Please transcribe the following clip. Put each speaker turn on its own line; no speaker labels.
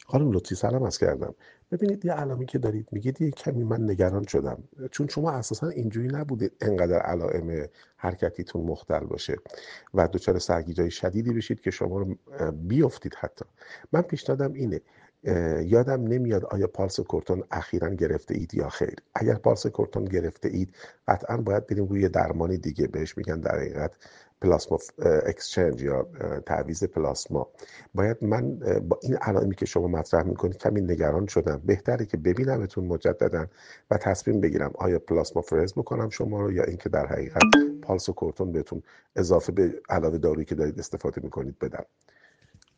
خانم لطفی سلام عرض کردم. ببینید یه علائمی که دارید میگید یه کمی من نگران شدم، چون شما اساسا اینجوری نبودید انقدر علائم حرکتیتون مختل باشه و دچار سرگیجه شدیدی بشید که شما رو بیفتید. حتی من پیشنهادم اینه، یادم نمیاد آیا پالس کورتون اخیراً گرفته اید یا خیر. اگر پالس کورتون گرفته اید قطعاً باید بریم روی درمانی دیگه، بهش میگن در حقیقت پلاسما اکسچنج یا تعویض پلاسما. باید من با این علائمی که شما مطرح میکنید کمی نگران شدم. بهتره که ببینمتون مجددا و تصمیم بگیرم آیا پلاسما فرز بکنم شما رو یا اینکه در حقیقت پالس و کورتون بهتون اضافه به علاوه دارویی که دارید استفاده میکنید بدم.